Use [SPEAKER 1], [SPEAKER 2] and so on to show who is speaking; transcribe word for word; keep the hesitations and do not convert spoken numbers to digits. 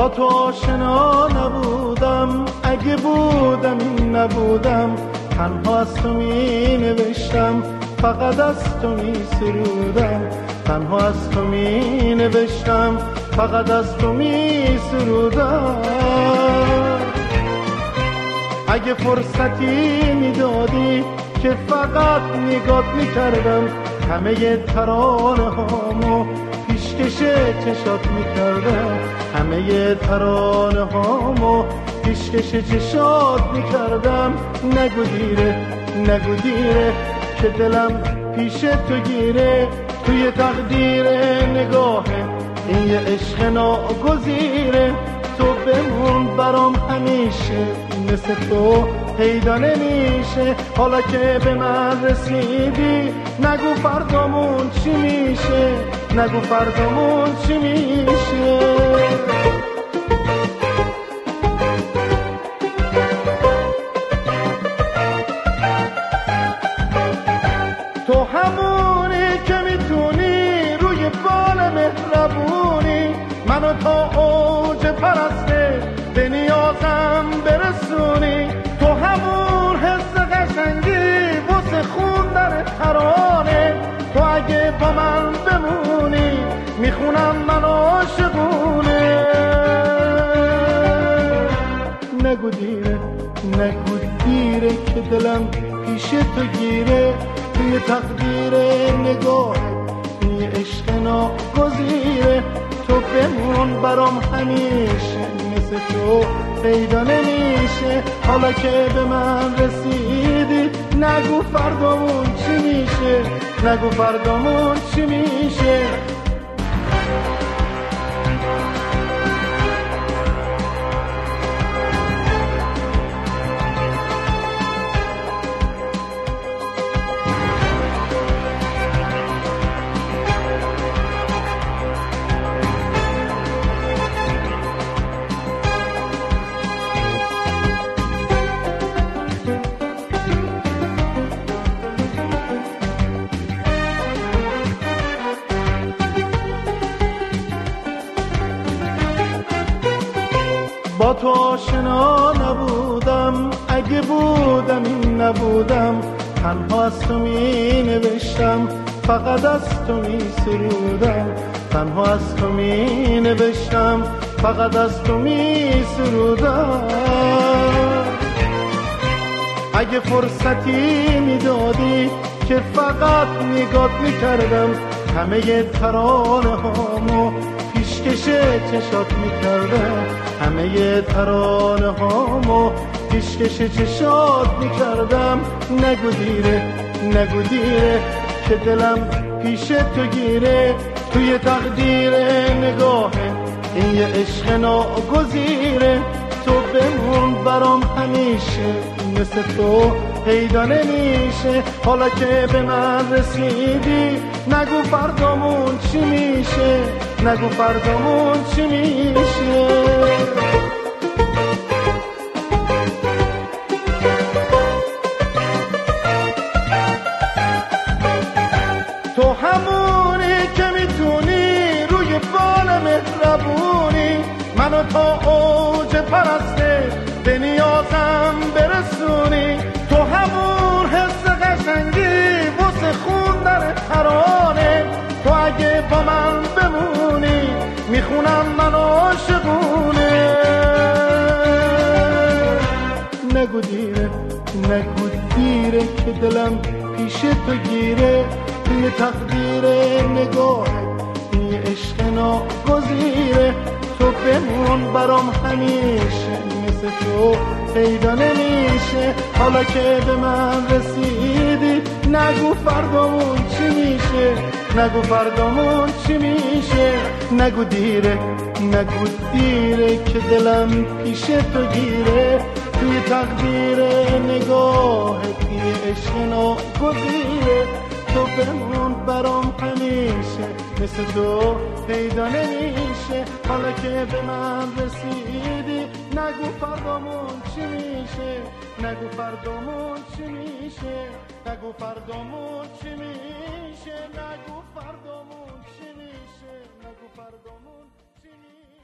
[SPEAKER 1] با تو آشنا نبودم، اگه بودم این نبودم، تنها از تو می نوشتم، فقط از تو می سرودم، تنها از تو می نوشتم، فقط از تو می سرودم. اگه فرصتی میدادی که فقط نگات میکردم، همه ترانه هامو پیشکش چشات میکردم، همه ترانه هامو پیشکش چشات میکردم. نگو دیره نگو دیره که دلم پیش تو گیره، توی تقدیر نگاهه این یه عشق ناگزیره. تو بمون برام همیشه، مثل تو پیدا نمیشه. حالا که به من رسیدی نگو فردامون چی میشه، نگو فردامون چی میشه. تو همونی که میتونی روی بال مهربونی منو تا اوج پرسته به نیازم برسونی. تو همون حس قشنگی واسه خوندن ترانه، تو اگه با من بمونی میخونم من عاشقونه. نگو دیره نگو دیره که دلم پیش تو گیره، توی تقدیر نگاه این عشق ناگزیره. تو بمون برام همیشه، مثل تو پیدا نمیشه. حالا که به من رسیدی نگو فردامون چی میشه، نگو فردامون چی میشه. با تو آشنا نبودم، اگه بودم این نبودم، تنها از تو می نوشتم، فقط از تو می سرودم، تنها از تو می نوشتم، فقط از تو می سرودم. اگه فرصتی میدادی که فقط نگات میکردم، همه ترانه هامو پیشکش چشات میکردم، همه ترانه هامو پیشکش چشات میکردم. نگو دیره نگو دیره که دلم پیش تو گیره، توی تقدیر نگاهه این یه عشق ناگزیره. تو بمون برام همیشه، مثل تو پیدا نمیشه. حالا که به من رسیدی نگو فردامون چی میشه، نگو فردامون چی میشه. تو همونی که میتونی روی بال مهربونی منو تا اوج پرسته به نیازم برسونی. تو همون حس قشنگی واسه خوندن ترانه، تو اگه با من بمونی میخونم من عاشقونه. نگو دیره نگو دیره که دلم پیش تو گیره، توی تقدیر نگاه این عشق ناگزیره. تو بمون برام همیشه، مثل تو پیدا نمیشه. حالا که به من رسیدی نگو فردامون چی میشه، نگو فردامون چی میشه. نگو دیره نگو دیره که دلم پیش تو گیره، توی تقدیر نگاه یه عشق ناگزیره. تو بمون برام همیشه، مثل تو پیدا نمیشه. حالا که به من رسیدی نگو فردامون چی میشه، نگو فردامون چی میشه، نگو فردامون چی میشه، نگو فردامون چی میشه، نگو فردامون چی میشه.